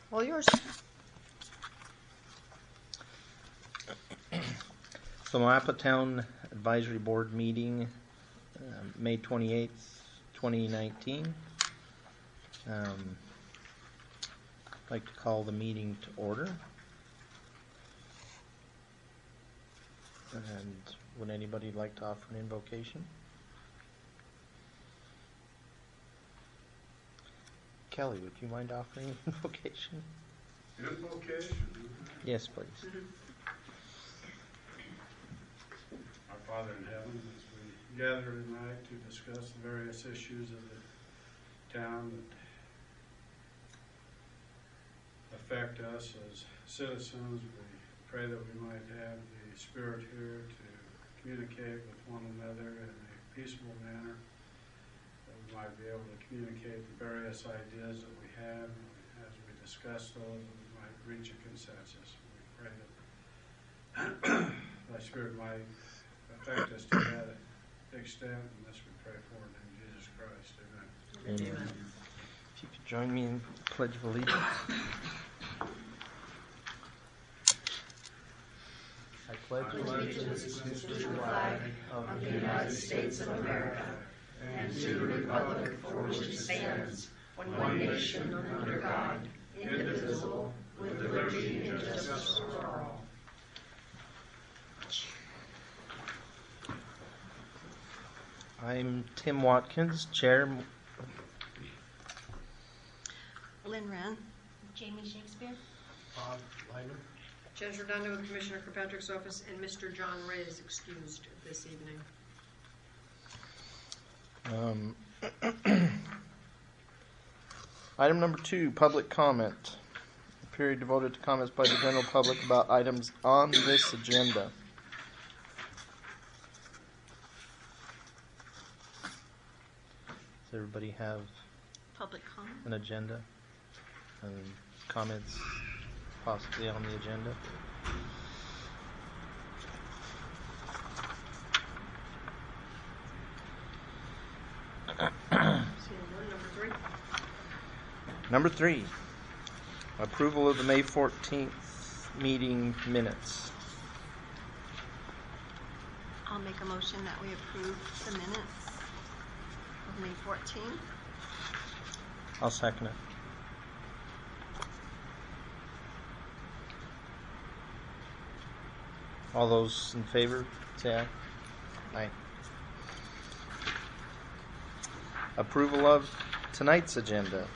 All yours. So Moapa Town Advisory Board meeting, May 28th, 2019. I'd like to call the meeting to order. And would anybody like to offer an invocation? Kelly, would you mind offering an invocation? Invocation? Yes, please. Our Father in heaven, as we gather tonight to discuss the various issues of the town that affect us as citizens, we pray that we might have the Spirit here to communicate with one another in a peaceful manner, that we might be able to communicate the various ideas that we have, and as we discuss those, that we might reach a consensus. We pray that thy Spirit might affect us to that extent, and this we pray for in Jesus Christ. Amen. Amen. If you could join me in the Pledge of Allegiance. I pledge allegiance to the flag of the United States of America and to the republic for which it stands, one nation under God, indivisible, with liberty and justice for all. I'm Tim Watkins, Chair. Lynn Wren. Jamie Shakespeare. Bob Lyman. Jen Giordano with Commissioner Kirkpatrick's office, and Mr. John Ray is excused this evening. Item number 2, public comment. A period devoted to comments by the general public about items on this agenda. Does everybody have Public comment. an agenda and comments possibly on the agenda? Number 3. Number 3, approval of the May 14th meeting minutes. I'll make a motion that we approve the minutes of May 14th. I'll second it. All those in favor, say aye. Aye. Approval of tonight's agenda.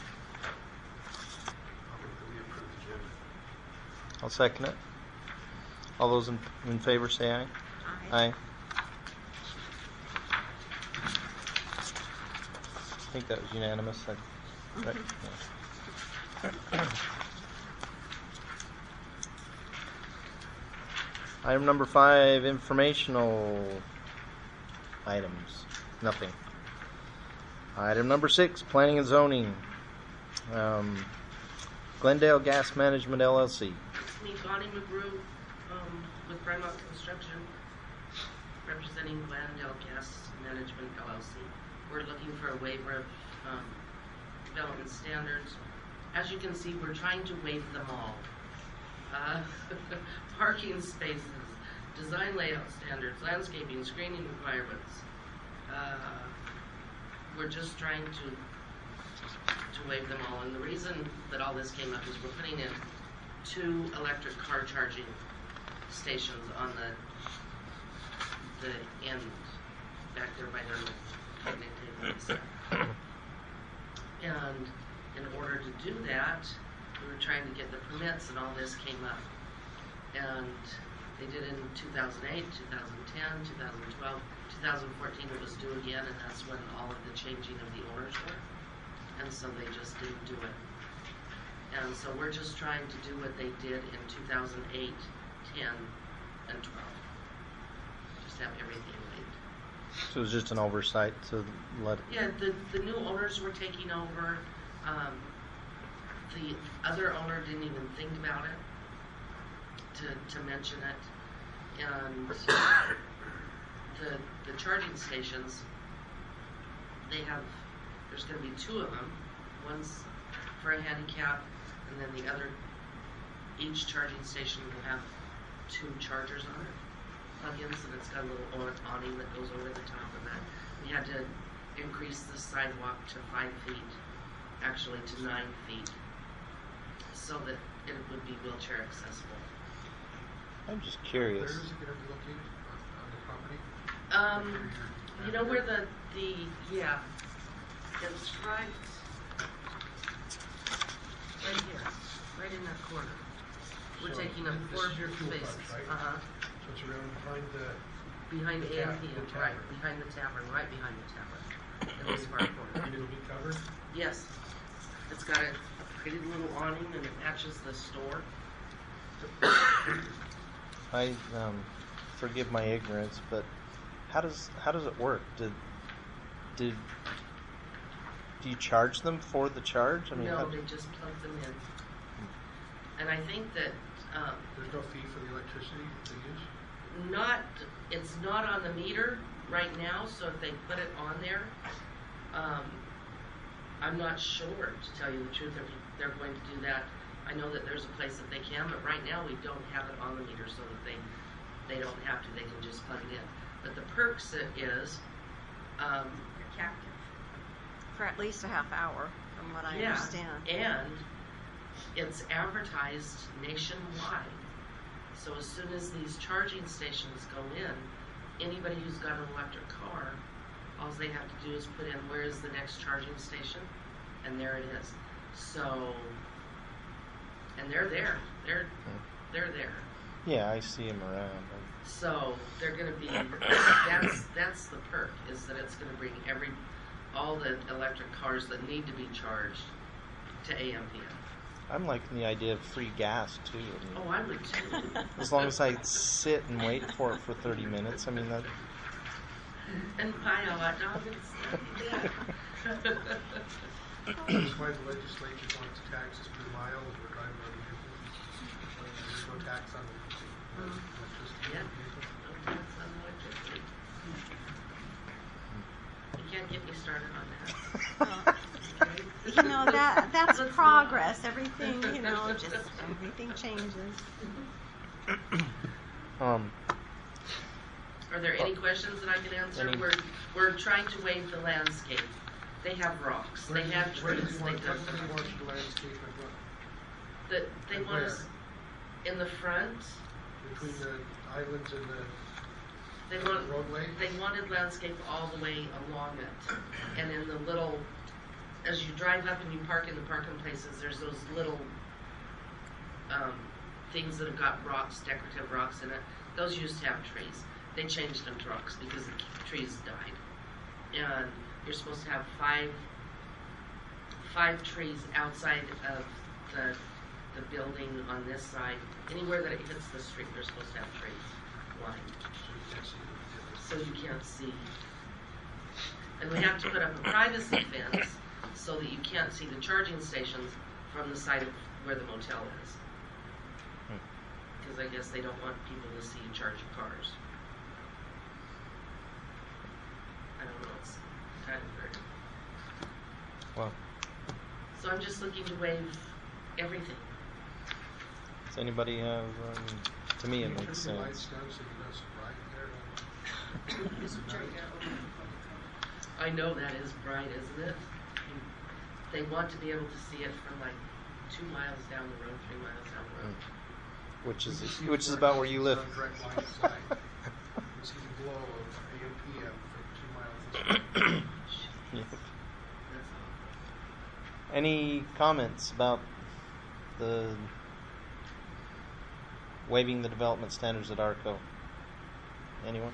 I'll second it. All those in favor, say aye. Aye. I think that was unanimous. Right? Yeah. Item number 5, informational items. Nothing. Item number 6, planning and zoning. Glendale Gas Management LLC. Me, Bonnie McGrew, with Fremont Construction, representing Glendale Gas Management LLC. We're looking for a waiver of development standards. As you can see, we're trying to waive them all. Parking spaces, design layout standards, landscaping, screening requirements. We're just trying to waive them all. And the reason that all this came up is we're putting in 2 electric car charging stations on the end back there by their picnic table. And in order to do that, we were trying to get the permits, and all this came up. And they did it in 2008, 2010, 2012, 2014 it was due again, and that's when all of the changing of the owners were. And so they just didn't do it. And so we're just trying to do what they did in 2008, 10, and 12. Just have everything waived. So it was just an oversight to let it. Yeah, the new owners were taking over. The other owner didn't even think about it to mention it. And the charging stations, there's going to be 2 of them. One's for a handicap, and then the other, each charging station will have 2 chargers on it, plug-ins, and it's got a little awning that goes over the top of that. We had to increase the sidewalk to 5 feet, actually to 9 feet, so that it would be wheelchair accessible. I'm just curious. Where is it going to be located on the property? You know where the yeah, it's right here, right in that corner. We're So taking up this 4 is your fuel spaces. box, right? So it's around behind behind the A&P, the right, tavern. behind the tavern, right behind the tavern, in this far corner. and it'll be covered? Yes, it's got a pretty little awning and it matches the store. I forgive my ignorance, but how does it work? Do you charge them for the charge? I mean, No, they just plug them in. And I think that There's no fee for the electricity that they use? it's not on the meter right now, so if they put it on there, I'm not sure, to tell you the truth, if they're going to do that. I know that there's a place that they can, but right now we don't have it on the meter, so that they don't have to, they can just plug it in. But the perks is, You're captive. For at least a half hour, from what I understand. and it's advertised nationwide. So as soon as these charging stations go in, anybody who's got an electric car, all they have to do is put in where is the next charging station, and there it is. So, and they're there. They're there. yeah, I see them around. So they're going to be. That's the perk, is that it's going to bring all the electric cars that need to be charged to AMPM. I'm liking the idea of free gas too. I mean, Oh, I would too. as long as I sit and wait for it for 30 minutes, I mean that. And buy a hot dog and stuff. That's why the legislature wants to tax us per mile as we're driving our vehicles. There's no tax on the electricity. Yeah. That's on electricity. You can't get me started on that. You know, that's progress. Everything, just everything changes. Are there any questions that I can answer? Any- We're trying to waive the landscape. They have rocks. They have Where trees. do they want the landscape and what? They and want us in the front. Between the islands and the They want roadway? They wanted landscape all the way along it, and in the little, as you drive up and you park in the parking places, there's those little things that have got rocks, decorative rocks in it. Those used to have trees. They changed them to rocks because the trees died, and you're supposed to have five trees outside of the building on this side. Anywhere that it hits the street, they're supposed to have trees lined, so you can't see. And we have to put up a privacy fence so that you can't see the charging stations from the side of where the motel is. Because I guess they don't want people to see you charge your cars. I don't know, it's kind of weird. Well, So I'm just looking to waive everything. does anybody have? To me, it makes Turn the lights sense. down so you don't see bright there. This is gigantic. I know that is bright, isn't it? They want to be able to see it from like 2 miles down the road, 3 miles down the road. Which You can see is the about where you live. direct line of sight. You can see the glow of AMPM from 2 miles. Yeah. That's all. Any comments about the waiving the development standards at ARCO? Anyone?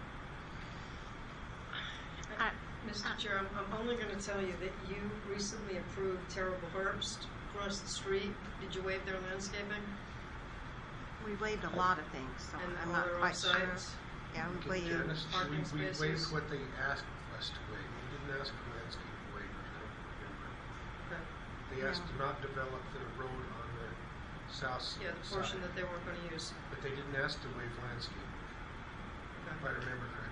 Mr. Chair, I'm only going to tell you that you recently approved Terrible Herbst across the street. Did you waive their landscaping? We waived a lot of things, so And I'm all not their quite sure. offsites? Yeah, we Okay, waived. Janice, parking we spaces. waived what they asked us to waive. We didn't ask for landscape waivers, I don't remember. Okay. They asked to not develop the road on the south side. Yeah, the portion that they weren't going to use. But they didn't ask to waive landscape, if I remember correctly.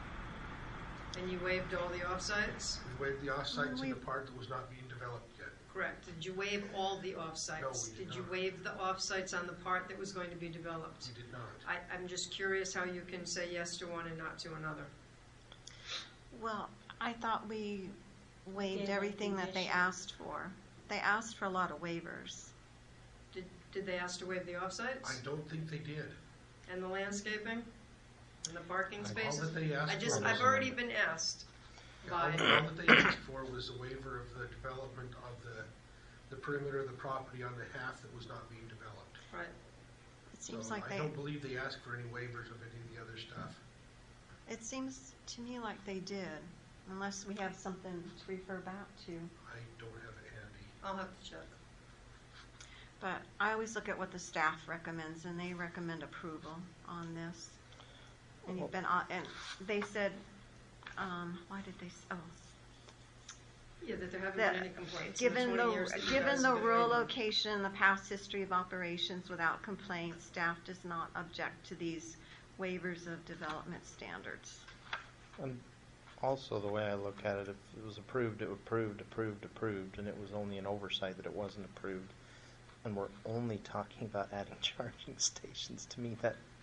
And you waived all the offsites? We waived the offsites in We- the part that was not being developed yet. Correct. Did you waive all the offsites? No, we did you not. waive the offsites on the part that was going to be developed? We did not. I'm just curious how you can say yes to one and not to another. Well, I thought we waived Gave them everything that they condition. asked for. They asked for a lot of waivers. Did they ask to waive the offsites? I don't think they did. And the landscaping? And the parking All All spaces? that they asked for I've was, already been asked all by, that they asked for was a waiver of the development of the perimeter of the property on the half that was not being developed. right, It seems So like I they. don't believe they asked for any waivers of any of the other stuff. It seems to me like they did, unless we have something to refer back to. I don't have it handy. I'll have to check. But I always look at what the staff recommends, and they recommend approval on this. And you've been on, and they said, why did they? Oh, Yeah, that there haven't that been any complaints in the given 20 years that you given guys the have been rural waiting. location, the past history of operations without complaints, staff does not object to these waivers of development standards. And also, the way I look at it, if it was approved, it approved, and it was only an oversight that it wasn't approved. And we're only talking about adding charging stations. To me,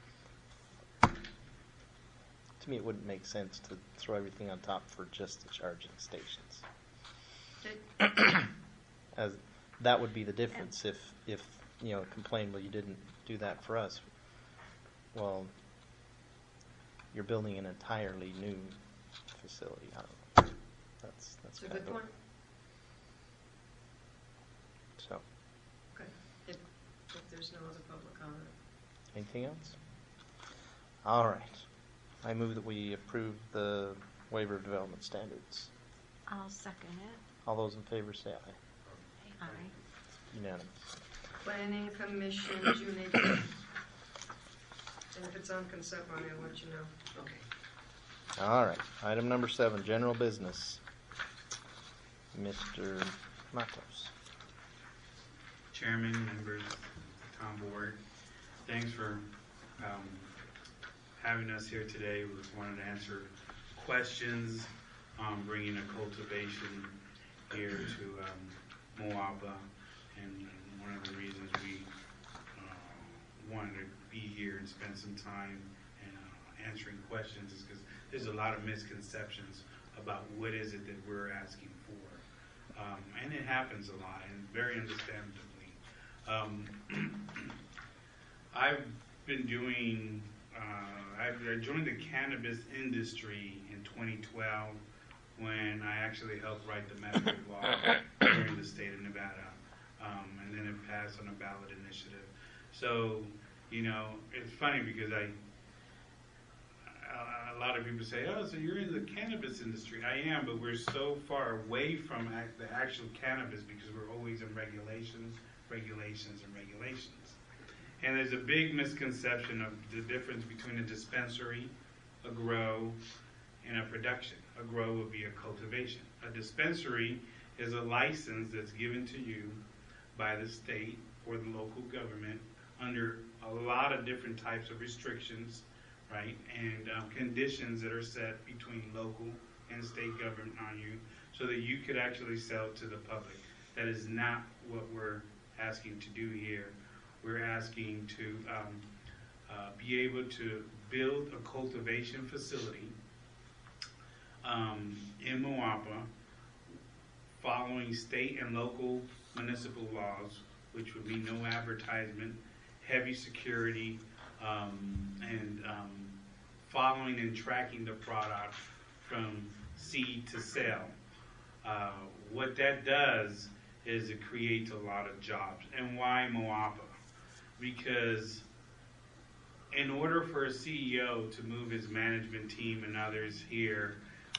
it wouldn't make sense to throw everything on top for just the charging stations. Okay. As that would be the difference if complain, well, you didn't do that for us. Well, you're building an entirely new facility. I don't know. That's It's a kind good of point. So, Okay. If there's no other public comment. anything else? All right. I move that we approve the waiver of development standards. I'll second it. All those in favor say aye. Aye. Unanimous. Planning Commission, June 18th. And if it's on consent, Bonnie, I'll let you know. Okay. All right. Item number 7, general business. Mr. Matos. Chairman, members of the town board, thanks for having us here today. We just wanted to answer questions, bringing a cultivation here to Moapa, and one of the reasons we wanted to be here and spend some time and answering questions is because there's a lot of misconceptions about what is it that we're asking for. And it happens a lot, and very understandably. I've been doing, I joined the cannabis industry in 2012 when I actually helped write the medical law here in the state of Nevada. And then it passed on a ballot initiative. So, it's funny because a lot of people say, oh, so you're in the cannabis industry. I am, but we're so far away from the actual cannabis because we're always in regulations. And there's a big misconception of the difference between a dispensary, a grow, and a production. A grow would be a cultivation. A dispensary is a license that's given to you by the state or the local government under a lot of different types of restrictions, right, and conditions that are set between local and state government on you so that you could actually sell to the public. That is not what we're asking to do here. We're asking to be able to build a cultivation facility in Moapa following state and local municipal laws, which would be no advertisement, heavy security, and following and tracking the product from seed to sale. What that does is it creates a lot of jobs. And why Moapa? Because in order for a CEO to move his management team and others here,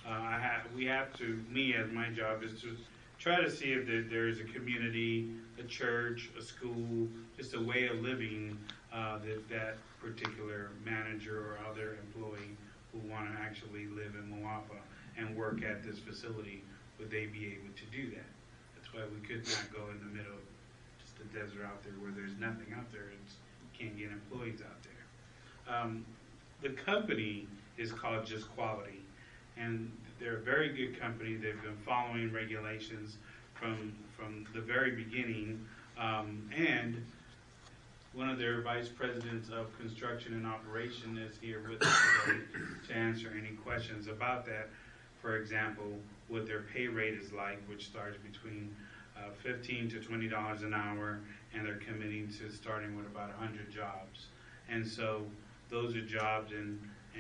me as my job is to try to see if there's a community, a church, a school, just a way of living that particular manager or other employee who want to actually live in Moapa and work at this facility, would they be able to do that? That's why we could not go in the middle of just the desert out there where there's nothing out there. You can't get employees out there. The company is called Just Quality, and they're a very good company. They've been following regulations from from the very beginning, and one of their vice presidents of construction and operation is here with us today to answer any questions about that. For example, what their pay rate is like, which starts between $15 to $20 an hour, and they're committing to starting with about 100 jobs. And so those are jobs in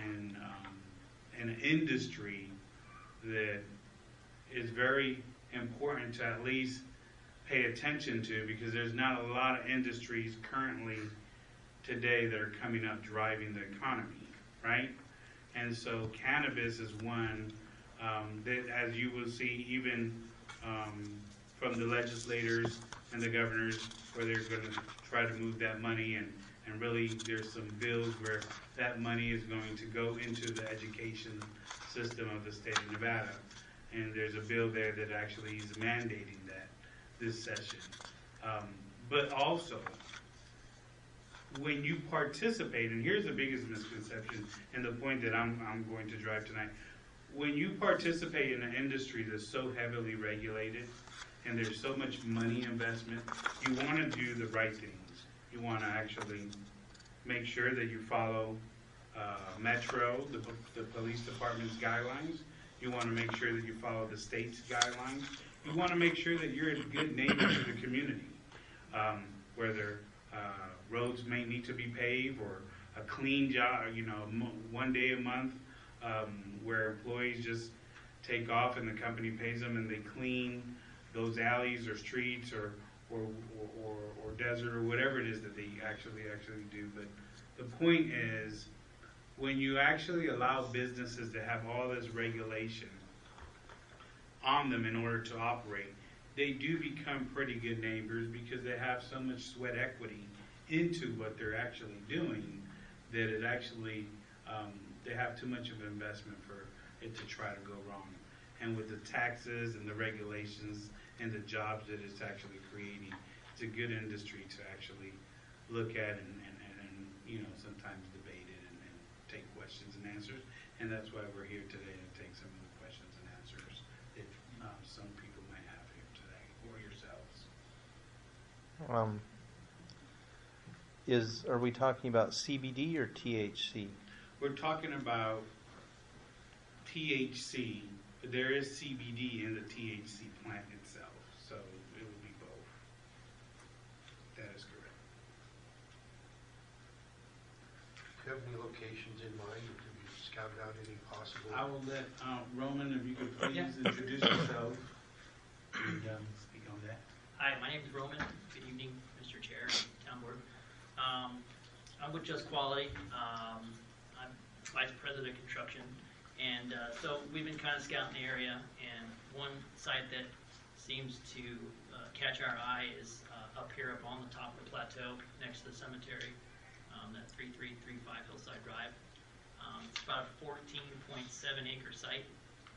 an industry that is very important to at least pay attention to, because there's not a lot of industries currently today that are coming up driving the economy, right? And so cannabis is one that, as you will see, even from the legislators and the governors, where they're going to try to move that money, and really there's some bills where that money is going to go into the education system of the state of Nevada. And there's a bill there that actually is mandating that this session. But also, when you participate, and here's the biggest misconception and the point that I'm going to drive tonight, when you participate in an industry that's so heavily regulated and there's so much money investment, you want to do the right things. You want to actually make sure that you follow Metro, the police department's guidelines. You want to make sure that you follow the state's guidelines. You want to make sure that you're a good neighbor to the community, whether roads may need to be paved or a clean job, one day a month, where employees just take off and the company pays them and they clean those alleys or streets or desert or whatever it is that they actually do. But the point is, when you actually allow businesses to have all this regulation on them in order to operate, they do become pretty good neighbors because they have so much sweat equity into what they're actually doing that it actually, they have too much of an investment for it to try to go wrong. And with the taxes and the regulations and the jobs that it's actually creating, it's a good industry to actually look at and sometimes debate it and take questions and answers. And that's why we're here today, to take some of the questions and answers that some people might have here today, or yourselves. Are we talking about CBD or THC? We're talking about THC, but there is CBD in the THC plant itself, so it would be both. That is correct. Do you have any locations in mind? Have you scouted out any possible? I will let Roman, if you could please introduce yourself and speak on that. Hi, my name is Roman. Good evening, Mr. Chair and Town Board. I'm with Just Quality. I'm Vice President of Construction. And so we've been kind of scouting the area, and one site that seems to catch our eye is up here up on the top of the plateau next to the cemetery, that 3335 Hillside Drive. It's about a 14.7 acre site.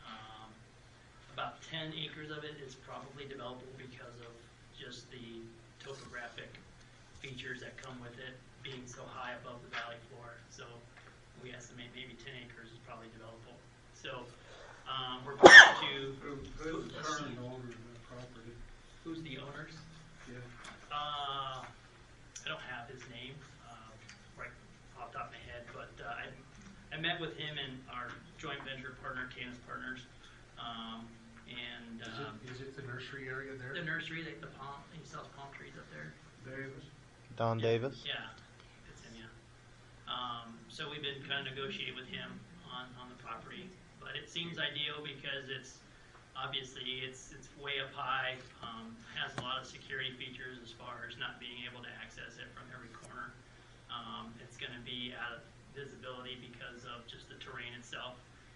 About 10 acres of it is probably developable because of just the topographic features that come with it being so high above the valley floor. So we estimate maybe 10 acres is probably developable. So we're going to... Who's the current owner of the property? Who's the owners? Yeah. I don't have his name right off the top of my head, but I met with him and our joint venture partner, Canis Partners, and Is it the nursery area there? the nursery, he sells palm trees up there. Davis? Don Davis? Yeah, it's him, yeah. So we've been kind of negotiating with him on the property, but it seems ideal because it's obviously it's way up high, has a lot of security features as far as not being able to access it from every corner. It's going to be out of visibility because of just the terrain itself,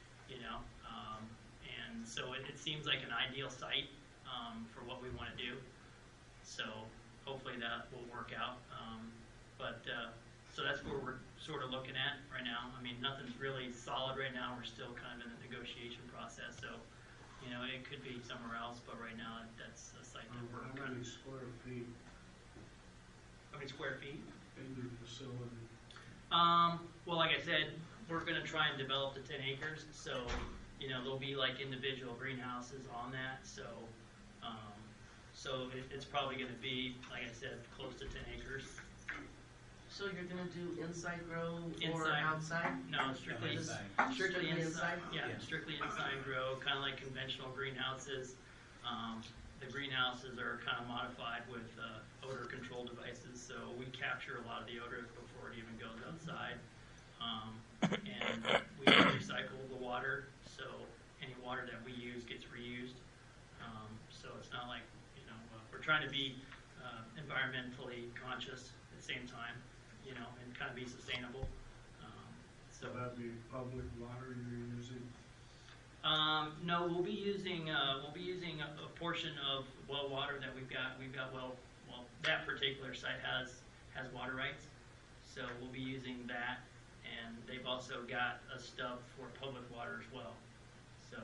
and so it seems like an ideal site for what we want to do. So hopefully that will work out. So that's where we're sort of looking at right now. I mean, nothing's really solid right now. We're still kind of in the negotiation process. So, it could be somewhere else, but right now that's a site that we're How many square feet How many square feet? in your facility? Well, like I said, we're going to try and develop the 10 acres. So, there'll be like individual greenhouses on that. So So it's probably gonna be, like I said, close to 10 acres. So you're gonna do inside grow or Inside. outside? No, strictly Inside. Strictly Strictly inside. inside? Yeah, Yeah. strictly inside grow, kind of like conventional greenhouses. The greenhouses are kind of modified with odor control devices, so we capture a lot of the odor before it even goes outside. And we recycle the water, so any water that we use gets reused. So it's not like, we're trying to be environmentally conscious at the same time, and kind of be sustainable. So that'd be public water you're using? No, we'll be using a portion of well water that we've got. Well, that particular site has water rights, so we'll be using that, and they've also got a stub for public water as well. So,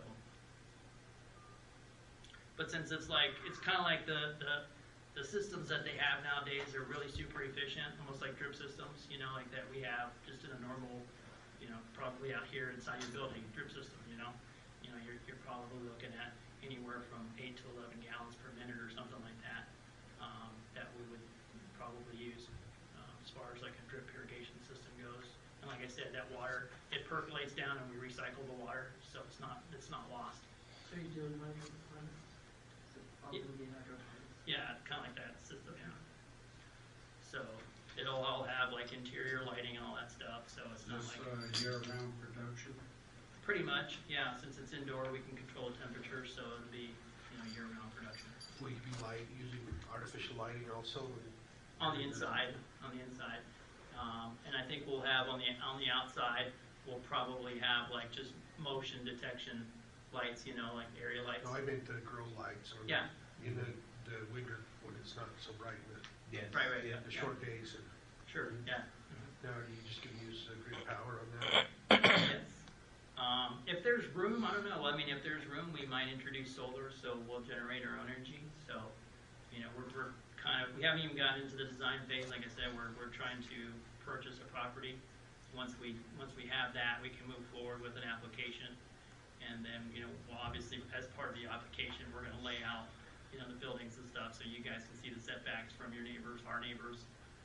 but since it's kind of like the systems that they have nowadays are really super efficient, almost like drip systems, like that we have just in a normal, probably out here inside your building, drip system, you're probably looking at anywhere from 8 to 11 gallons per minute or something like that, that we would probably use as far as like a drip irrigation system goes. And like I said, that water, it percolates down and we recycle the water, so it's not lost. So you're doing hydroponics? So probably hydroponics? Yeah, kind of like that system, yeah. So it'll all have like interior lighting and all that stuff, so it's not This like... year-round production? Pretty much, yeah. Since it's indoor, we can control the temperature, so it'll be, year-round production. Will you be using artificial lighting also? On the inside, and I think we'll have on the outside, we'll probably have like just motion detection lights, like area lights. No, I meant the grow lights or Yeah. in the winter when it's not so bright, Yes. Right, Yeah. the short days. And Sure, yeah. now are you just going to use grid power on that? Yes. If there's room, I don't know. I mean, if there's room, we might introduce solar, so we'll generate our own energy. So, we're kind of, we haven't even gotten into the design phase. Like I said, we're trying to purchase a property. Once we have that, we can move forward with an application. And then, well, obviously, as part of the application, we're going to lay out, the buildings and stuff, so you guys can see the setbacks from your neighbors, our neighbors,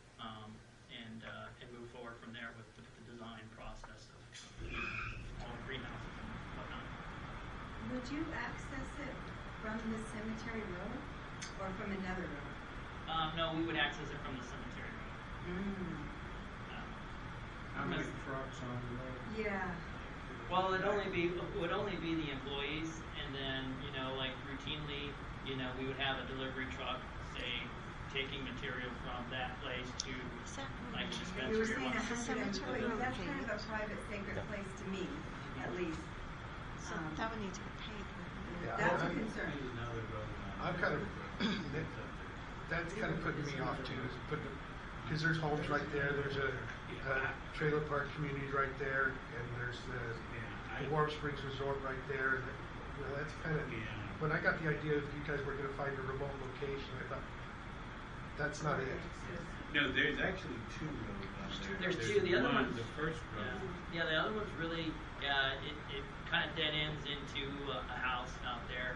and move forward from there with the design process of all the greenhouses and whatnot. Would you access it from the cemetery road or from another road? No, we would access it from the cemetery road. How many trucks on the road? Yeah. Well, it would only be the employees, and then like routinely, we would have a delivery truck, say, taking material from that place to Is that like a You were dispensary or saying one. 100 employees. That's kind of a private, sacred place to me, at least. So that would need to be paid. Yeah, That's a I'm- concern. I'm kind of, that's kind of putting me off too, because there's homes right there, there's a trailer park community right there, and there's the Warm Springs Resort right there. And, that's kind of, when I got the idea that you guys were going to find a remote location, I thought, that's not it. No, there's actually two roads out there. There's two. The other one's- The first road. Yeah, the other one's really, it kind of dead ends into a house out there.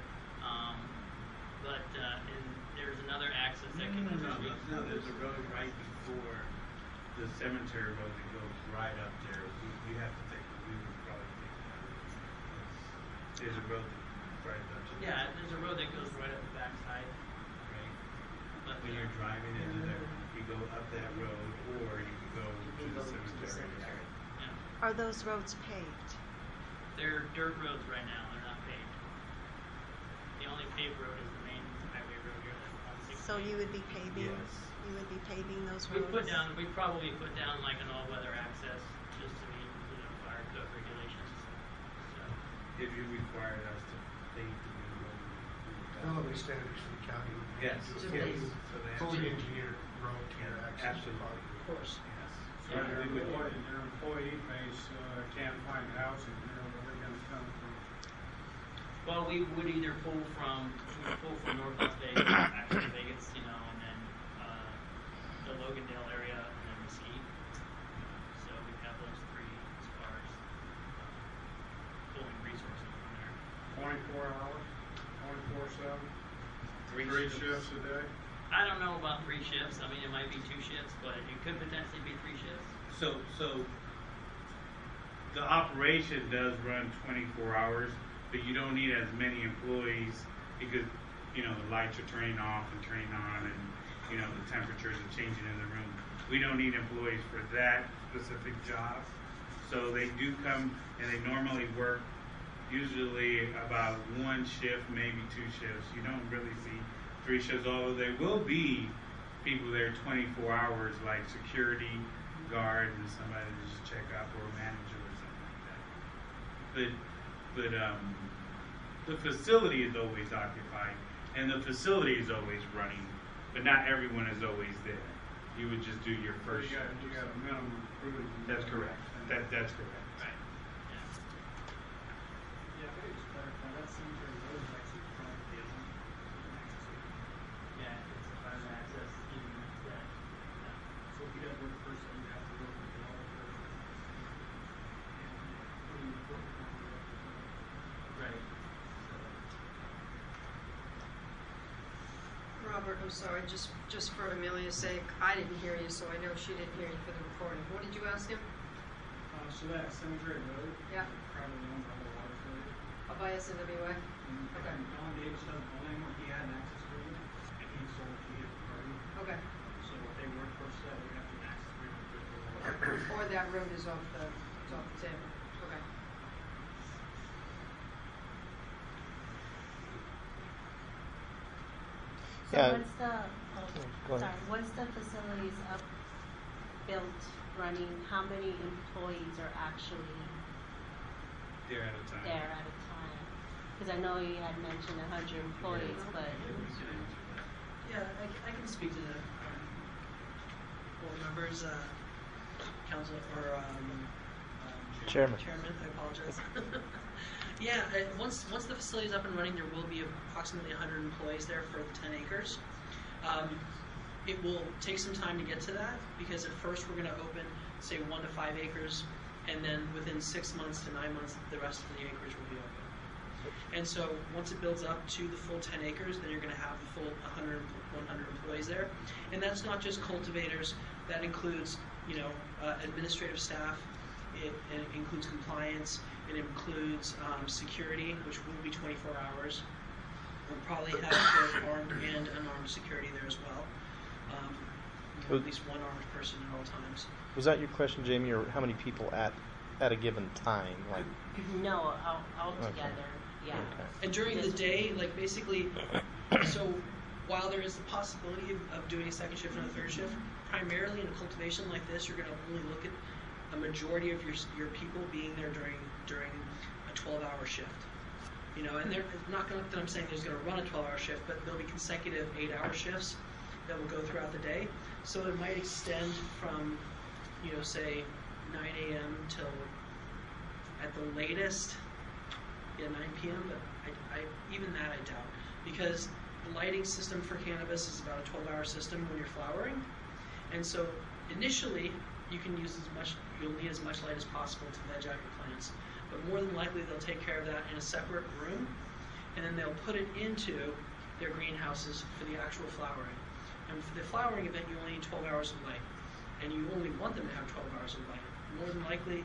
And there's another access that can. No, there's a road right before the cemetery road that goes right up there. We have to we would probably take that. There's a road that right up to Yeah, there's a road that goes right up the backside. right? But When you're driving into there, you go up that road, or you can go to the cemetery. yeah, Are those roads paved? they're dirt roads right now. They're not paved. The only paved road is the main highway road here. That's 160. So you would be paving? Yes. You would be paving those We roads? we'd probably put down like an all-weather access just to meet, fire code regulations. So, If you required us to pave the new road, we would. Development standards for the county. Yes, Do a yes. fully engineered road to access the Absolutely. property. of course. Yes. So your employee base can't find housing, where are they gonna come from? Well, we would either pull from North Las Vegas, actually Vegas, and then the Logandale area, and then Mesquite. So we have those three as far as pulling resources from there. 24 hours, 24/7? Three Three shifts. shifts a I don't know about 3 shifts. I mean, it might be 2 shifts, but it could potentially be 3 shifts. So the operation does run 24 hours, but you don't need as many employees because, you know, the lights are turning off and turning on, and, you know, the temperatures are changing in the room. We don't need employees for that specific job. So they do come, and they normally work usually about 1 shift, maybe 2 shifts. You don't really see 3 shifts, although there will be people there 24 hours, like security guard and somebody to just check up, or a manager or something like that. But the facility is always occupied, and the facility is always running, but not everyone is always there. You would just do your first You shift. got a minimum crew. That's correct. That's correct. Right. Yeah, if I could just clarify, that cemetery road is actually private, isn't it? Yeah, it's a private access, even that. So if you guys work first, then you have to work with the other first. And putting the equipment on the road. Right. Robert, I'm sorry, just for Amelia's sake, I didn't hear you, so I know she didn't hear you for the recording. What did you ask him? So that cemetery road, Yeah, privately owned by the water authority. up by SNWA? Okay. And Don Davis doesn't own anymore, he had an access agreement, and he sold it to the party. Okay. So if they work first, that we have to access agreement with the water. Or that road is off the table. Okay. So Yeah. what's the, Go ahead. sorry, once the facility's up, built, running, how many employees are actually There at a time. there at a time? Because I know you had mentioned 100 employees, but Yeah, I can speak to the board members, council, or Chairman. Chairman, I apologize. Yeah, once the facility is up and running, there will be approximately 100 employees there for the 10 acres. It will take some time to get to that because at first we're going to open, say, 1 to 5 acres, and then within 6 months to 9 months, the rest of the acreage will be open. And so once it builds up to the full 10 acres, then you're going to have the full 100 employees there. And that's not just cultivators. That includes, administrative staff. It includes compliance. It includes security, which will be 24 hours. We'll probably have both armed and unarmed security there as well. At least one armed person at all times. Was that your question, Jamie, or how many people at a given time? Like, no, altogether, yeah. okay. And during the day, basically, so while there is the possibility of doing a second shift and a third shift, primarily in a cultivation like this, you're going to only look at a majority of your people being there during a 12-hour shift. And they're not going that I'm saying there's going to run a 12-hour shift, but there'll be consecutive 8-hour shifts that will go throughout the day. So it might extend from, say 9 a.m. till at the latest, 9 p.m. But I even that I doubt, because the lighting system for cannabis is about a 12-hour system when you're flowering, and so initially you'll need as much light as possible to veg out your plants. But more than likely they'll take care of that in a separate room, and then they'll put it into their greenhouses for the actual flowering. And for the flowering event, you only need 12 hours of light, and you only want them to have 12 hours of light. More than likely,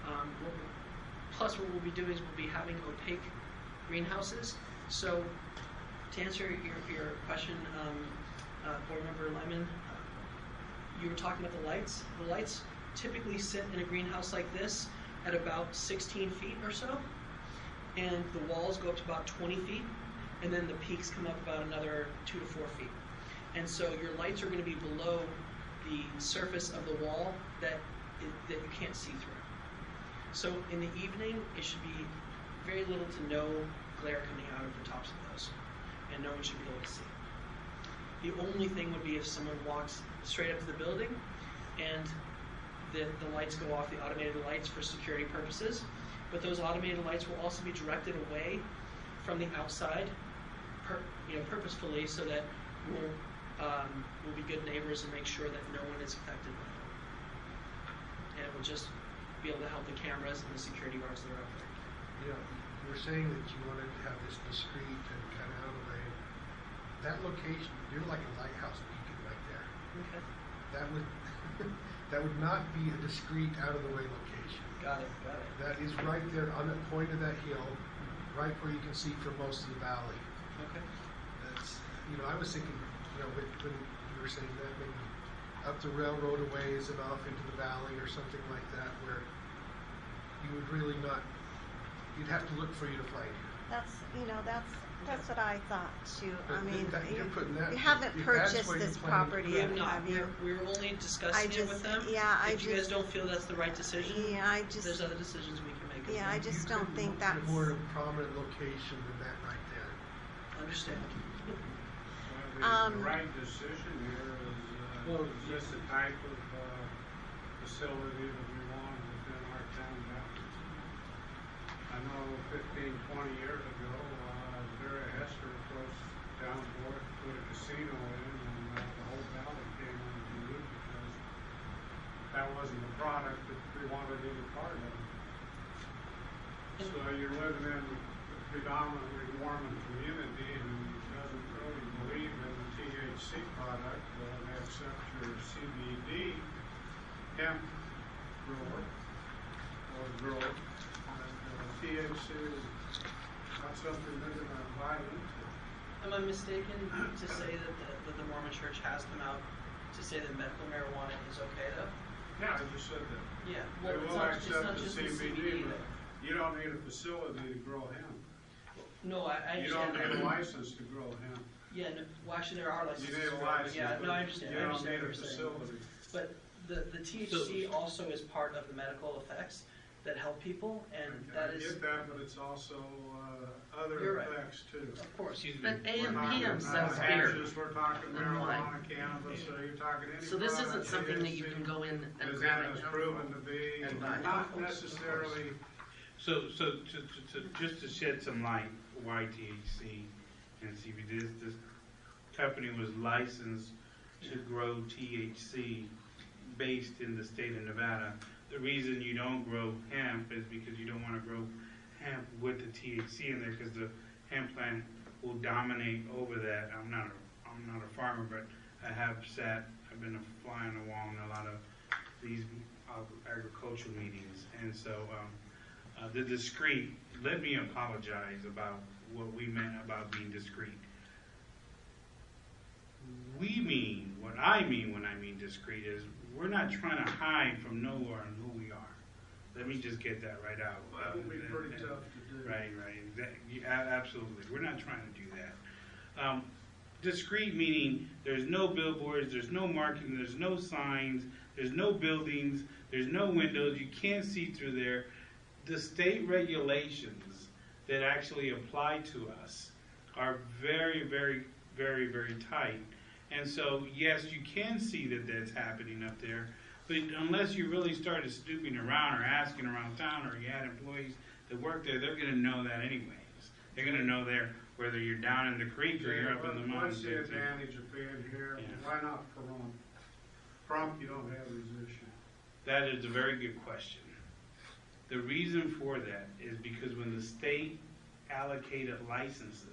plus what we'll be doing is we'll be having opaque greenhouses. So to answer your question, Board Member Lemon, you were talking about the lights. The lights typically sit in a greenhouse like this at about 16 feet or so, and the walls go up to about 20 feet, and then the peaks come up about another 2 to 4 feet. And so your lights are going to be below the surface of the wall that you can't see through. So in the evening, it should be very little to no glare coming out of the tops of those, and no one should be able to see. The only thing would be if someone walks straight up to the building and the lights go off, the automated lights for security purposes, but those automated lights will also be directed away from the outside, purposefully, so that we'll be good neighbors and make sure that no one is affected by it. And it will just be able to help the cameras and the security guards that are up there. Yeah, you were saying that you wanted to have this discreet and kind of out of the way. that location, you're like a lighthouse beacon right there. Okay. That would, that would not be a discreet, out-of-the-way location. Got it. That is right there on the point of that hill, right where you can see for most of the valley. Okay. That's, I was thinking, when you were saying that, maybe up the railroad a ways and off into the valley or something like that, where you would really not, you'd have to look for you to find you. That's what I thought too. I But mean, you're putting that- you haven't if that's purchased what you're this planning to property, do. We have not. have you? We were only discussing it with them. If you guys don't feel that's the right decision, there's other decisions we can make. as Yeah, well. I just You don't couldn't think put a that's. more prominent location than that right there. Understand. Well, the right decision here is just the type of facility that we want within our town boundaries. I know 15, 20 years ago, Vera Hester close down north put a casino in, and the whole valley came under view because that wasn't the product that we wanted any part of. So you're living in a predominantly Mormon community who doesn't really believe in the THC product, they accept your CBD hemp grower or grow. THC is not something they're going to buy into. Am I mistaken to say that the Mormon Church has come out to say that medical marijuana is okay though? Yeah, I just said that. Yeah. They Well, will it's not accept just the the CBD, CBD but you don't need a facility to grow hemp. No, I You don't understand. need a license to grow hemp. Yeah, no, well, actually there are licenses. You need a for it, license, Yeah, but no, I understand. you I don't understand need a what you're saying. facility. But the THC also is part of the medical effects that help people, and I that is, get that, but it's also You're other right. effects too. of course. But We're AMPM talking, sells beer. hashes, we're talking And wine. marijuana, cannabis, so you're talking any So this isn't product something that you THC can go in and is grab in it. is proven to be And buy. not necessarily. So to just to shed some light, why THC and CBD, this company was licensed to grow THC based in the state of Nevada. The reason you don't grow hemp is because you don't want to grow hemp with the THC in there, because the hemp plant will dominate over that. I'm not a farmer, but I've been a fly on the wall in a lot of these agricultural meetings, and so the discreet. Let me apologize about what we meant about being discreet. What I mean when I mean discreet is we're not trying to hide from nowhere on who we are. Let me just get that right out. That would be pretty tough to do. Right. Absolutely. We're not trying to do that. Discreet meaning there's no billboards, there's no marketing, there's no signs, there's no buildings, there's no windows, you can't see through there. The state regulations that actually apply to us are very, very, very, very tight. And so, yes, you can see that that's happening up there, but unless you really started snooping around or asking around town, or you had employees that work there, they're going to know that anyways. They're going to know there whether you're down in the creek or you're up in the mountains. What's the advantage of being here? Yeah. Why not Pahrump? Pahrump, you don't have these issues. That is a very good question. The reason for that is because when the state allocated licenses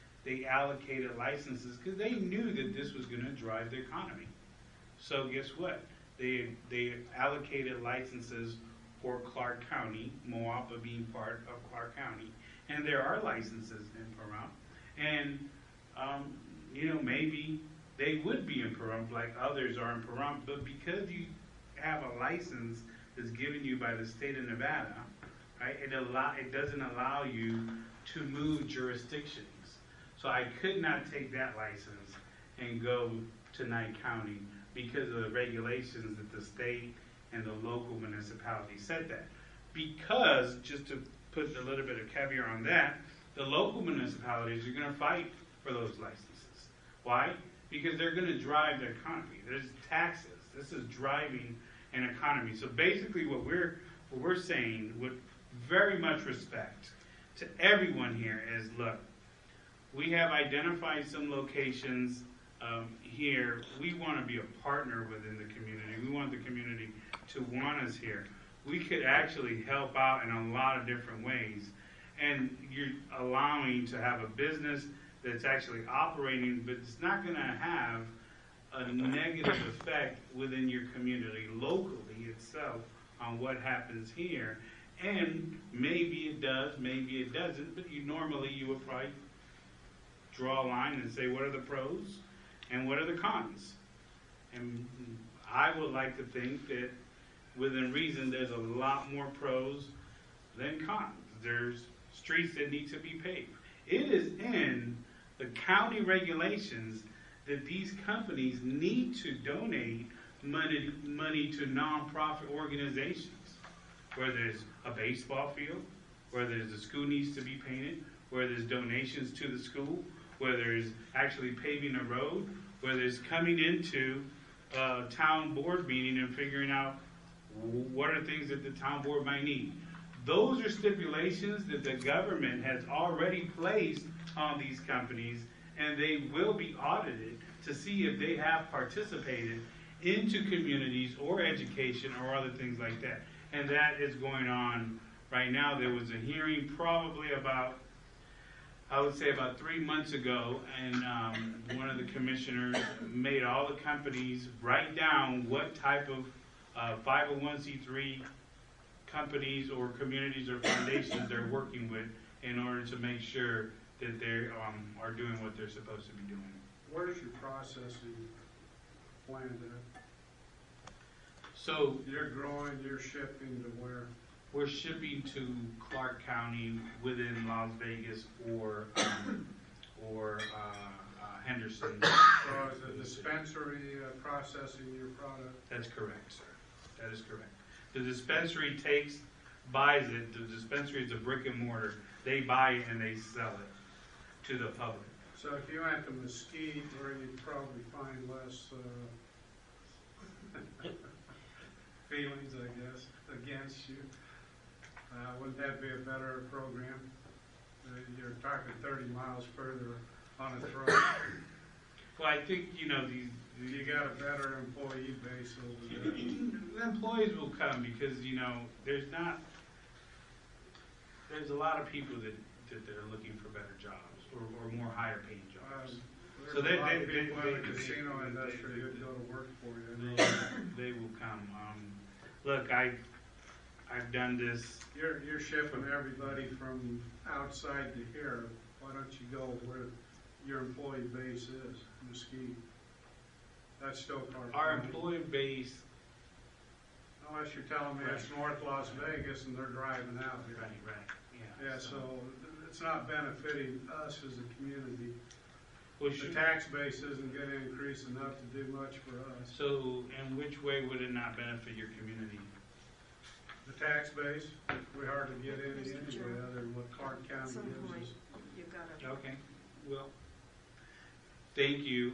because they knew that this was going to drive the economy. So guess what? They allocated licenses for Clark County, Moapa being part of Clark County, and there are licenses in Pahrump. And maybe they would be in Pahrump like others are in Pahrump, but because you have a license that's given you by the state of Nevada, right? It doesn't allow you to move jurisdictions. So I could not take that license and go to Knight County because of the regulations that the state and the local municipality set that. Because, just to put a little bit of caveat on that, the local municipalities are going to fight for those licenses. Why? Because they're going to drive the economy. There's taxes. This is driving an economy. So basically what we're saying with very much respect to everyone here is, look, we have identified some locations here. We want to be a partner within the community. We want the community to want us here. We could actually help out in a lot of different ways. And you're allowing to have a business that's actually operating, but it's not going to have a negative effect within your community locally itself on what happens here. And maybe it does, maybe it doesn't, but you would probably draw a line and say, what are the pros and what are the cons? And I would like to think that within reason there's a lot more pros than cons. There's streets that need to be paved. It is in the county regulations that these companies need to donate money to nonprofit organizations, where there's a baseball field, where there's a school needs to be painted, where there's donations to the school, where there's actually paving a road, where there's coming into a town board meeting and figuring out what are things that the town board might need. Those are stipulations that the government has already placed on these companies, and they will be audited to see if they have participated into communities or education or other things like that. And that is going on right now. There was a hearing probably about 3 months ago, and one of the commissioners made all the companies write down what type of 501c3 companies or communities or foundations they're working with in order to make sure that they are doing what they're supposed to be doing. Where's your processing plant at? So You're growing, you're shipping to where? we're shipping to Clark County within Las Vegas or Henderson. So is the dispensary processing your product? That's correct, sir. That is correct. The dispensary buys it. The dispensary is a brick and mortar. They buy it and they sell it to the public. So if you went to Mesquite, where you'd probably find less feelings, I guess, against you, wouldn't that be a better program? You're talking 30 miles further on a truck. Well, I think, you You got a better employee base over there. the employees will come because, there's a lot of people that they're looking for better jobs or more higher paying jobs. There's So a lot of they- people in the they- casino industry that go to work for you. They will come. Look, I've done this. You're shipping everybody from outside to here. Why don't you go where your employee base is, Mesquite? That's still Clark Our County. employee base, Unless you're telling me it's North Las Vegas and they're driving out here. right, Yeah, so it's not benefiting us as a community. Well, The tax base isn't gonna increase enough to do much for us. So, in which way would it not benefit your community? The tax base, we hardly get any Mr. anyway, Chair. other than what Clark At County some gives point, us. you've got to. Okay, well, thank you.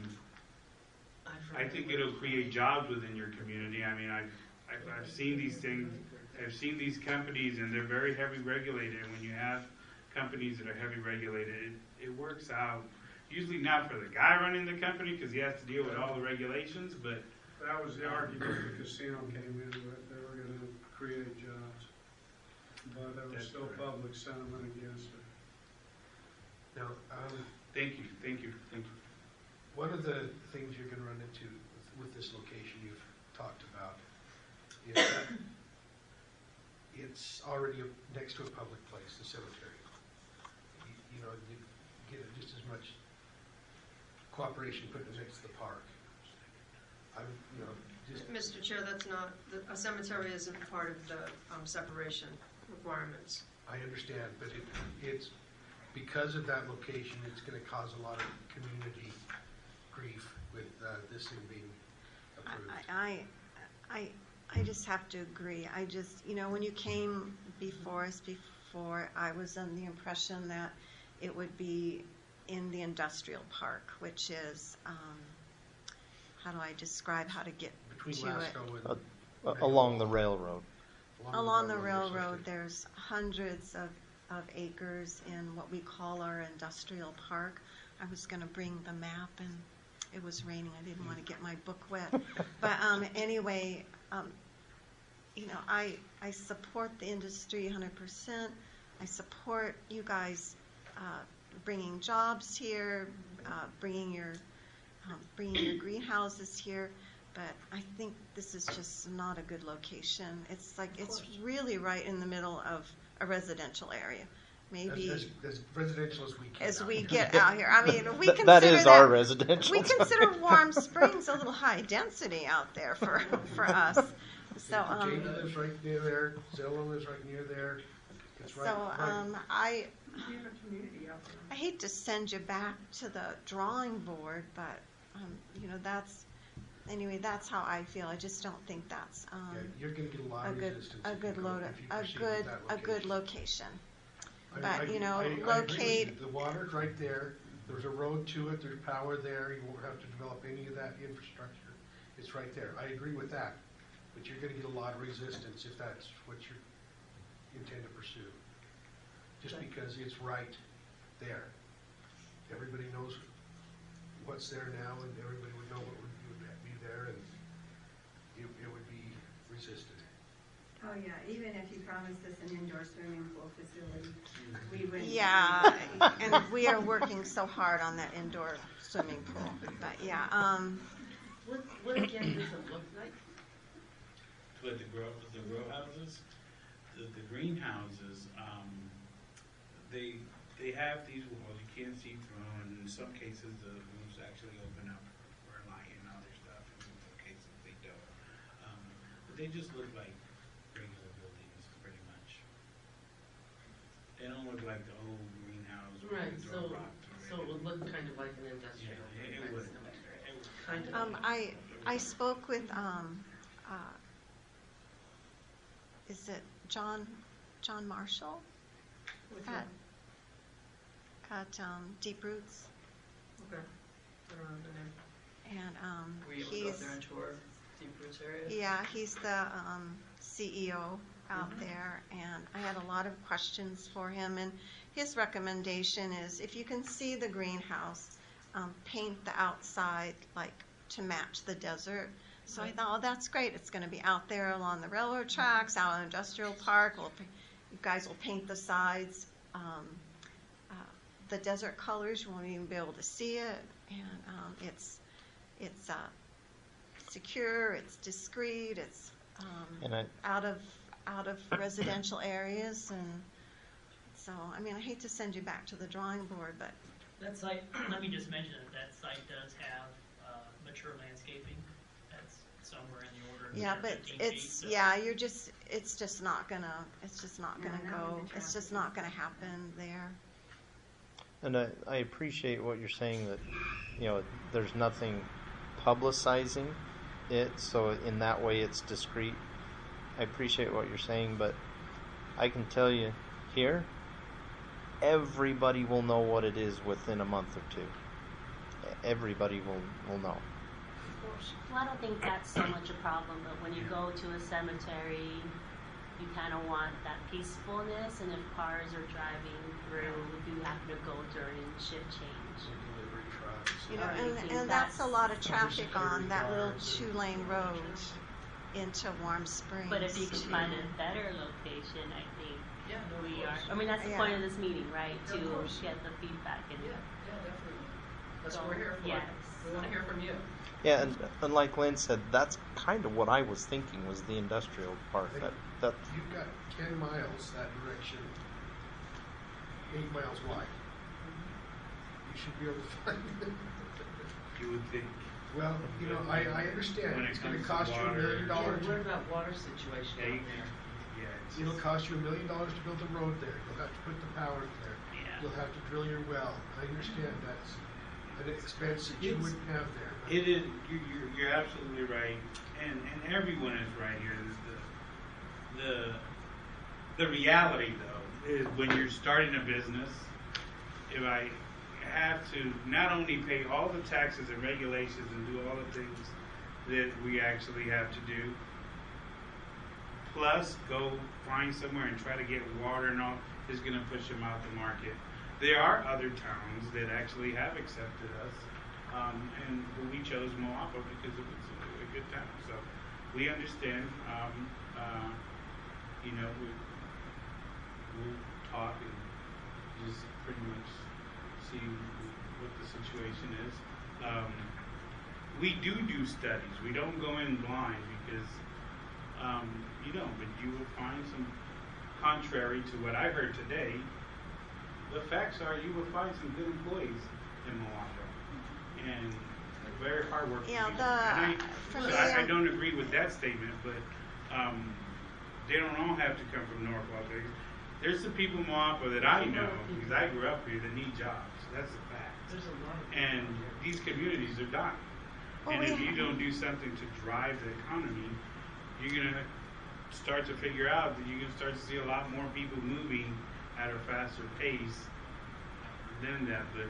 I think it'll create jobs within your community. I mean, I've seen these things. I've seen these companies, and they're very heavy regulated. And when you have companies that are heavy regulated, it works out. Usually not for the guy running the company because he has to deal with all the regulations, but That was the argument the casino came in with, they were gonna create jobs. But there was That's still correct. public sentiment against it. Now, thank you. one of the things you're gonna run into with this location you've talked about is that it's already next to a public place, the cemetery. You get just as much cooperation putting it next to the park. Just Mr. Chair, that's not, a cemetery isn't part of the separation requirements. I understand, but it's because of that location, it's going to cause a lot of community grief with this thing being approved. I just have to agree. I just, when you came before us before, I was under the impression that it would be in the industrial park, which is, how do I describe how to get Between to it? Lasco and Along the railroad. Along the or railroad, something. there's hundreds of acres in what we call our industrial park. I was going to bring the map, and it was raining. I didn't want to get my book wet. But anyway, I support the industry 100%. I support you guys bringing jobs here, bringing your greenhouses here. But I think this is just not a good location. It's like, it's really right in the middle of a residential area. Maybe As residential as we can. as we get out here. I mean, we consider that is our residential. We consider Warm Springs a little high density out there for us. So, Jada lives right near there, Zella lives right near there. It's right, I You have a community out there. I hate to send you back to the drawing board, but that's how I feel. I just don't think that's yeah, you're gonna get a lot a of good resistance. a if good you go- load if you a proceed good with a that good location. location. But, you know, I agree with locate- you. The water's right there, there's a road to it, there's power there, you won't have to develop any of that infrastructure. It's right there, I agree with that, but you're gonna get a lot of resistance if that's what you intend to pursue. Just because it's right there. Everybody knows what's there now, and everybody would know what would be there, and it would be resisted. Oh, yeah, even if you promised us an indoor swimming pool facility, we wouldn't. Yeah, and we are working so hard on that indoor swimming pool. But yeah, What again does it look like? But the grow houses, the greenhouses, they have these walls you can't see through, and in some cases the roofs actually open up for light and other stuff, and in some cases they don't. But they just look like regular buildings, pretty much. They don't look like the old greenhouse where Right, you throw so rocks or it would look kind of like an industrial. Yeah, it would. Kind of. I spoke with is it John Marshall Which at one? Deep Roots, Okay. I don't know the name. and Were you able to go up there and tour Deep Roots area? yeah, he's the CEO out there, and I had a lot of questions for him, and his recommendation is if you can see the greenhouse, paint the outside like to match the desert. So I thought, oh, that's great. It's going to be out there along the railroad tracks, out in industrial park. You guys will paint the sides. The desert colors, you won't even be able to see it, and it's secure. It's discreet. It's And out of residential areas, and so I mean, I hate to send you back to the drawing board, but That site, let me just mention that site does have mature landscaping. That's somewhere in the order of yeah, 10, but 15 it's feet, so- it's just not gonna go. It's just not gonna happen there. And I appreciate what you're saying, that, you know, there's nothing publicizing it, so in that way it's discreet. I appreciate what you're saying, but I can tell you here, everybody will know what it is within a month or two. Everybody will know. Well, I don't think that's so much a problem, but when you go to a cemetery, you kind of want that peacefulness, and if cars are driving through, you happen to go during shift change. Delivery trucks. You know, Or anything and that's a lot of Social traffic on that little security 2-lane road into Warm Springs. But if you can too. find a better location, I think Yeah, no, of we course. are. I mean, that's the Yeah. point of this meeting, right? Yeah, To of course. get the feedback and Yeah, definitely. That's So, what we're here for. yes. We want to hear from you. Yeah, and like Lynn said, that's kind of what I was thinking was the industrial park. That You've got 10 miles that direction, 8 miles wide. You should be able to find it. You would think. Well, you know, I understand. When it It's going to comes to cost you $1 million. water- Yeah, what about water situation Yeah, out you- there? Yeah, it's It'll just- cost you $1 million to build the road there. You'll have to put the power there. Yeah. You'll have to drill your well. I understand that's an expense that you It's- wouldn't have there. but- It is. You're absolutely right, and everyone is right here. The reality though is when you're starting a business, if I have to not only pay all the taxes and regulations and do all the things that we actually have to do, plus go find somewhere and try to get water and all, is going to push them out the market. There are other towns that actually have accepted us, and we chose Moapa because it was a good town. So we understand. You know, we'll talk and just pretty much see what the situation is. We do studies. We don't go in blind because, but you will find some, contrary to what I heard today, the facts are you will find some good employees in Milwaukee and very hardworking Yeah, people. for And me, I don't agree with that statement, but they don't all have to come from Norfolk. There's some people in Milwaukee that I know, because I grew up here, that need jobs. That's a fact. There's a lot of And these communities are dying. Well, And we if you ha- don't do something to drive the economy, you're going to start to figure out that you're going to start to see a lot more people moving at a faster pace than that. But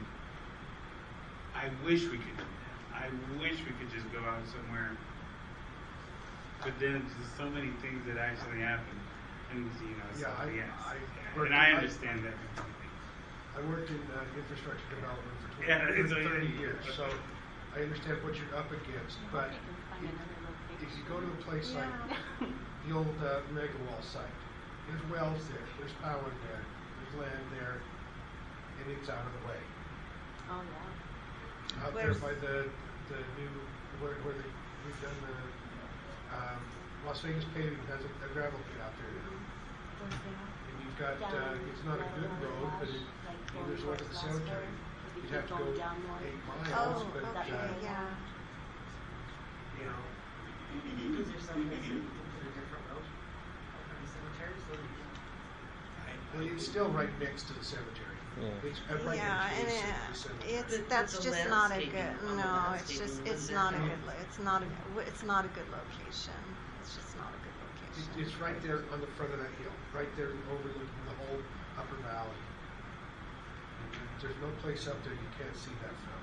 I wish we could do that. I wish we could just go out somewhere. But then there's so many things that actually happen. And, Yeah, and I understand that completely. I worked in infrastructure development for 20, Yeah, it's 30 like- years, so I understand what you're up against. But They can find another if you location. go to a place like the old Mega Wall site, there's wells there, there's power there, there's land there, and it's out of the way. Oh, yeah. Out Where's- there by the new we've done the Las Vegas paving has a gravel pit out there now. Where's that? And you've got Down, it's not a good road, but it, like there's one at the towards cemetery. Glasgow. You'd have to go Going down north. 8 miles, Oh, but okay, yeah. you know, Is there some place that you can put a different road from the cemetery so that you can? it's still right next to the cemetery. Yeah. It's right Yeah, and adjacent to the cemetery. But that's the just not a landscaping good. on the No, it's landscaping just was it's not a different. good. It's not a good location. It's just not a good location. It's right there on the front of that hill, right there overlooking the whole upper valley. There's no place up there you can't see that from.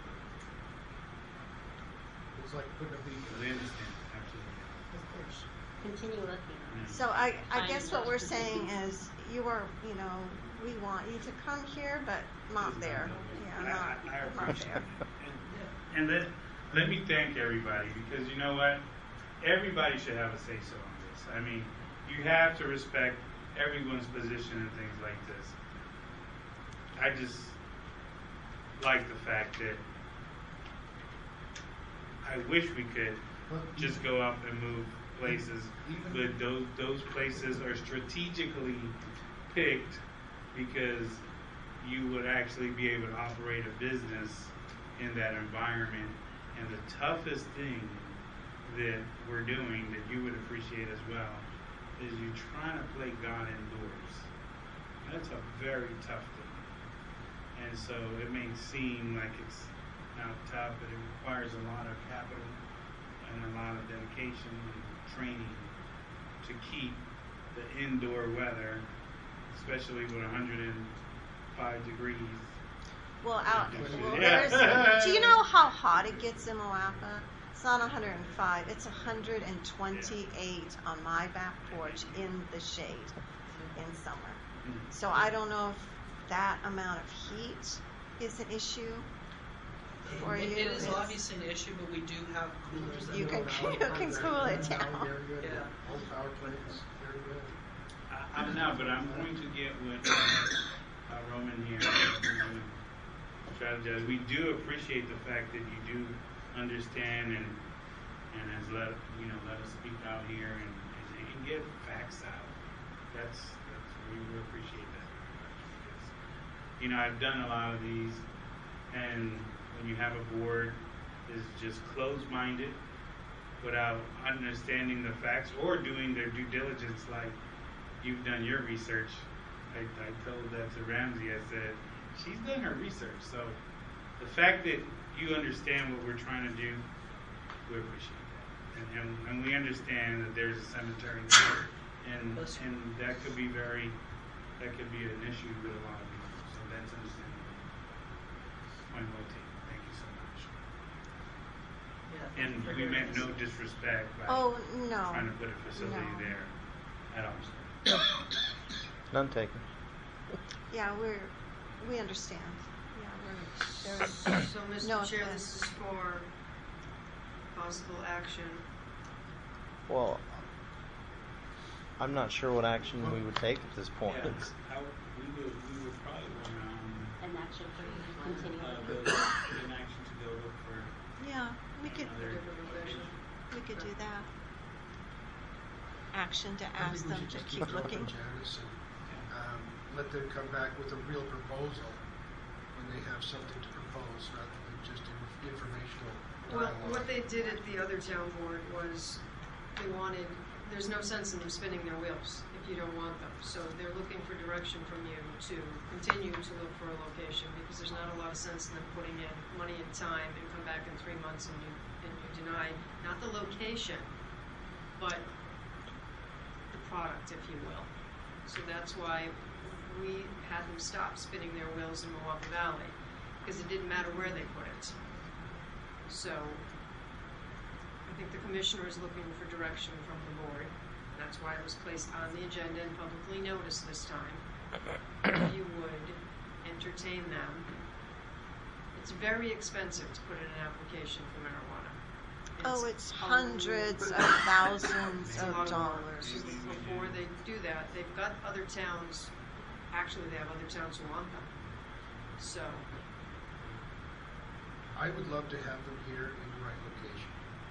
It's like putting a beacon. They understand, absolutely. Of course. Continue looking. So I Find guess what those we're saying positions. is we want you to come here, but not there. Yeah, not appreciate there. it. And let me thank everybody, because you know what? Everybody should have a say-so on this. I mean, you have to respect everyone's position and things like this. I just like the fact that I wish we could just go up and move places, but those places are strategically picked because you would actually be able to operate a business in that environment. And the toughest thing that we're doing that you would appreciate as well is you're trying to play God indoors. That's a very tough thing. And so it may seem like it's not tough, but it requires a lot of capital and a lot of dedication and training to keep the indoor weather, especially with 105 degrees. Well, Yeah. do you know how hot it gets in Moapa? It's not 105. It's 128 on my back porch in the shade in summer. So I don't know if that amount of heat is an issue for you. It is It's- obviously an issue, but we do have coolers that You will can cool it down. Very good. Yeah. Old power plants, very good. I'm not, but I'm going to get with Roman here. Strategize. We do appreciate the fact that you do understand and has let us speak out here and get facts out. That's we really appreciate that very much because I've done a lot of these, and when you have a board is just closed-minded without understanding the facts or doing their due diligence like you've done your research. I told that to Ramsey. I said, she's done her research. So the fact that you understand what we're trying to do, we appreciate that. And we understand that there's a cemetery there. And that could be an issue with a lot of people. So that's understandable. Point well taken. Thank you so much. Yeah. And we meant no disrespect by Oh, no. trying to put a facility No. there at all. None taken. Yeah, we understand. Yeah, there's So, Mr. No Chair, offense. this is for possible action. Well, I'm not sure what action we would take at this point. Yeah, we would probably want an action for you to continue. Go, an action to go look for Yeah, we could another do that. Action to I ask think we them should to just keep keep it open, looking. Janice, and let them come back with a real proposal when they have something to propose, rather than just informational Well, dialogue. what they did at the other town board was they wanted, there's no sense in them spinning their wheels if you don't want them. So they're looking for direction from you to continue to look for a location, because there's not a lot of sense in them putting in money and time and come back in 3 months and you deny, not the location, but the product, if you will. So that's why we had them stop spinning their wheels in Milwaukee Valley, because it didn't matter where they put it. So I think the commissioner is looking for direction from the board. That's why it was placed on the agenda and publicly noticed this time. If you would entertain them. It's very expensive to put in an application for marijuana. Oh, it's a hundreds lot- of thousands it's a of lot work. dollars. Before they do that, they've got other towns, actually they have other towns who want them. So, I would love to have them here in the right location.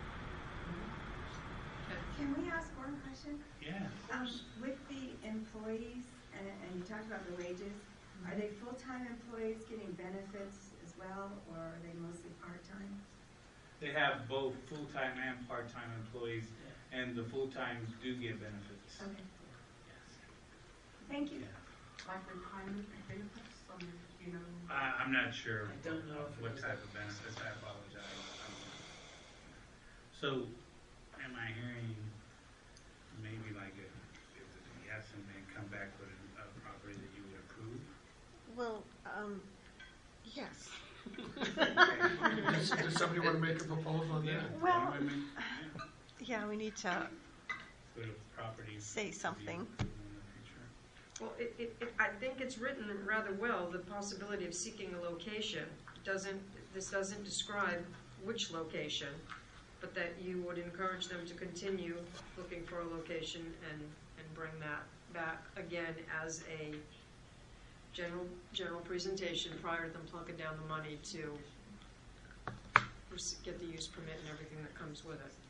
Can we ask one question? Yeah. With the employees, and you talked about the wages, are they full-time employees getting benefits as well, or are they mostly part-time? They have both full-time and part-time employees, and the full-times do get benefits. Okay, Yes. thank you. Yeah. Like retirement benefits, you know? I'm not sure I don't know if it what was type that. of benefits. I apologize. So, am I hearing maybe like if we have something come back with a property that you would approve? Well, yes. Does somebody want to make a proposal on that? Well, Women, yeah, we need to with a property say to be something. approved in the future. well, I think it's written rather well, the possibility of seeking a location. This doesn't describe which location, but that you would encourage them to continue looking for a location and bring that back again as a general presentation prior to them plunking down the money to get the use permit and everything that comes with it.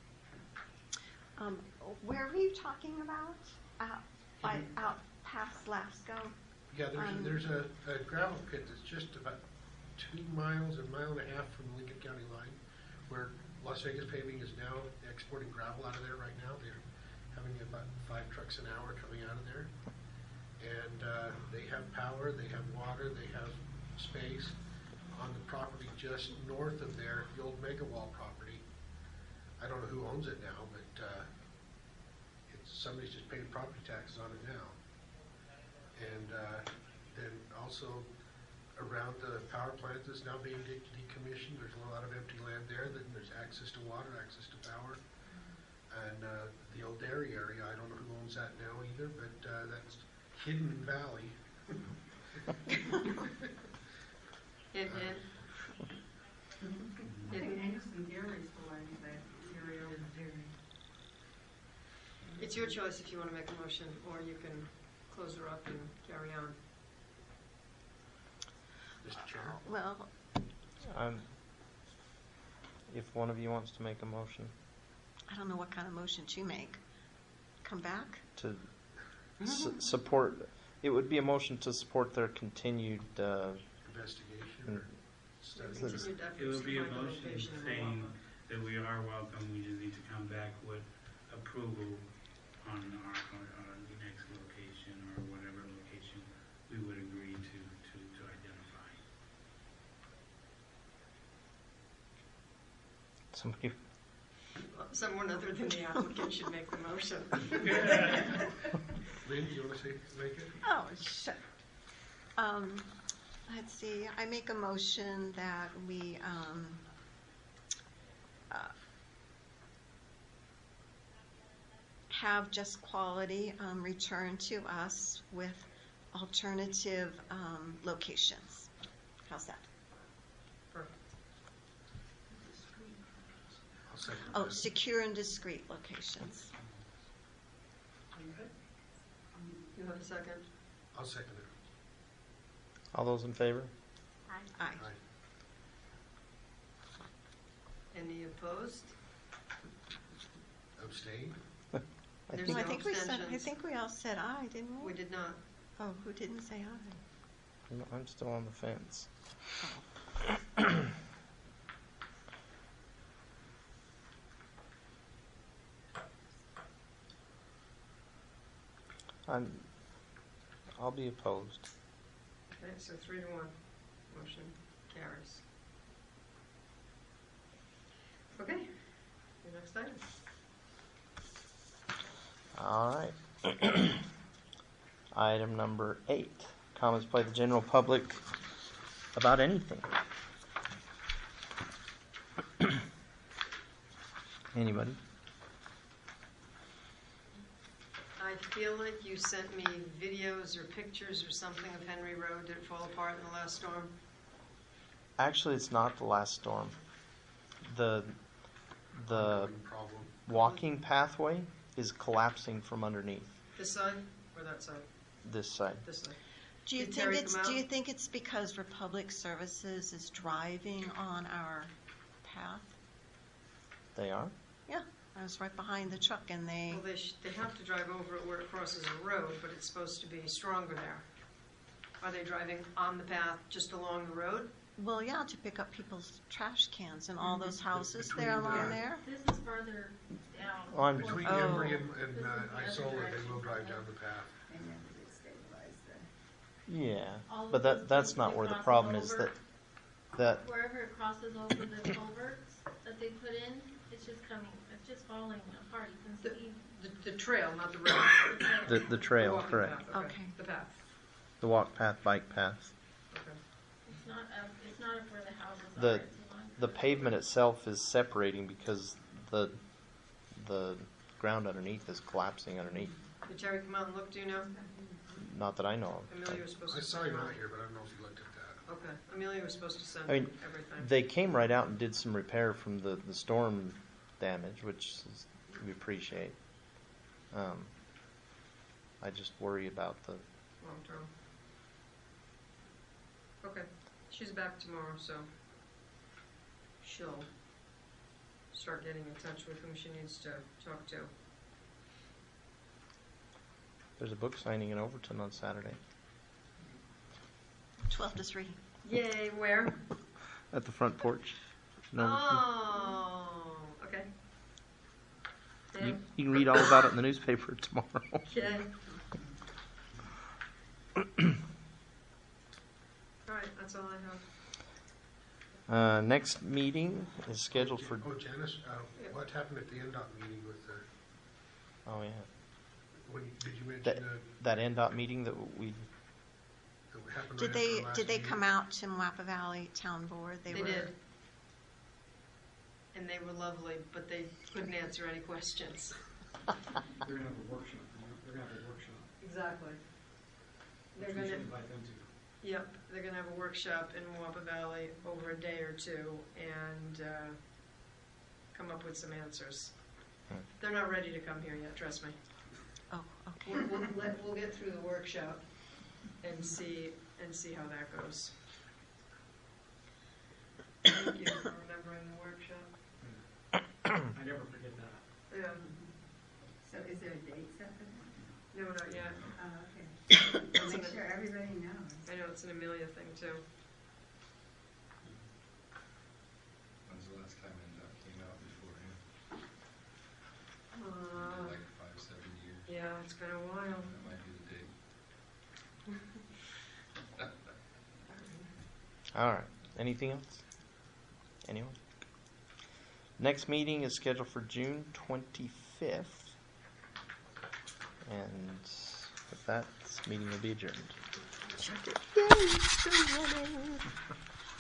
Where were you talking about? Out past Lasco? Yeah, Um, there's a gravel pit that's just about 2 miles, a mile and a half from the Lincoln County line, where Las Vegas Paving is now exporting gravel out of there right now. They're having about 5 trucks an hour coming out of there. And they have power, they have water, they have space. On the property just north of there, the old Megawall property, I don't know who owns it now, but somebody's just paying property taxes on it now. And then also around the power plant that's now being decommissioned, there's a lot of empty land there. Then there's access to water, access to power. And the old dairy area, I don't know who owns that now either, but that's Hidden Valley. Anderson Dairy is below that area. It's your choice if you want to make a motion, or you can close her up and carry on. Mr. Chair. Well, If one of you wants to make a motion I don't know what kind of motion to make. Come back? to support, it would be a motion to support their continued, Investigation or study. Continued It efforts would to be a find a motion location in saying Milwaukee. that we are welcome, we just need to come back with approval on our next location or whatever location we would agree to identify. somebody, Someone other than the applicant should make the motion. Lynn, do you want to make it? Oh, sure. Let's see, I make a motion that we have Just Quality return to us with alternative locations. How's that? Perfect. I'll second Oh, that. secure and discreet locations. You have a second? I'll second it. all those in favor? Aye. Any opposed? Abstain? There's No, no I think abstentions. we all said aye, didn't we? We did not. Oh, who didn't say aye? I'm still on the fence. I'll be opposed. Okay, so 3-1. Motion carries. Okay, your next item. All right. Item number 8. Comments by the general public about anything. Anybody? I feel like you sent me videos or pictures or something of Henry Road. Did it fall apart in the last storm? Actually, it's not the last storm. The Problem. walking pathway is collapsing from underneath This side or that side? this side. This side. Do you Did think Terry it's come out? Do you think it's because Republic Services is driving on our path? They are? Yeah, I was right behind the truck, and they. Well, they have to drive over it where it crosses a road, but it's supposed to be stronger there. Are they driving on the path just along the road? Well, yeah, to pick up people's trash cans and all those houses Between there the- along there. This is further down. Oh, I'm- Between Oh. Embry and This is the Isola, other they will direction. drive down the path. And then they stabilize the. Yeah. All of But those that's things not that where the cross problem is over. that Wherever it crosses over the culverts that they put in, it's just falling apart. You can see. The trail, not the road. the trail, walking correct. path, Okay. The path. The walk path, bike path. Okay. It's not up where the houses are. The It's along the pavement itself is separating because the ground underneath is collapsing underneath. Did Terry come out and look? Do you know? Not that I know of. Amelia was supposed I to saw send him him out out. here, but I don't know if he looked at that. Okay. Amelia was supposed to send I mean, everything. They came right out and did some repair from the storm damage, which we appreciate. I just worry about the. Long term. Okay. She's back tomorrow, so she'll start getting in touch with whom she needs to talk to. There's a book signing in Overton on Saturday 12 to 3. Yay, where? at the front porch. No, Oh, okay. you can read all about it in the newspaper tomorrow. Okay. All right, that's all I have. Next meeting is scheduled for. Oh, Janice, what happened at the NDOT meeting with the, Oh yeah, did you mention that that NDOT meeting that we. that happened right Did after they the last did they meeting? come out to Moapa Valley Town Board? They were, did. And they were lovely, but they couldn't answer any questions. They're gonna have a workshop. They're gonna have a workshop. Exactly. They're Which we gonna, should invite them to. yep, they're gonna have a workshop in Moapa Valley over a day or two and come up with some answers. They're not ready to come here yet, trust me. Oh, okay. We'll get through the workshop and see how that goes. Thank you for remembering the workshop. I never forget that. Yeah, So is there a date set for that? no, not yet. Oh, okay. It's Make an- sure everybody knows. I know it's an Amelia thing too. When's the last time NDOT came out before him? Uh, Like 5-7 years. yeah, it's been a while. That might be the date. All right. Anything else? Anyone? Next meeting is scheduled for June 25th. And with that, this meeting will be adjourned. Yay, still running.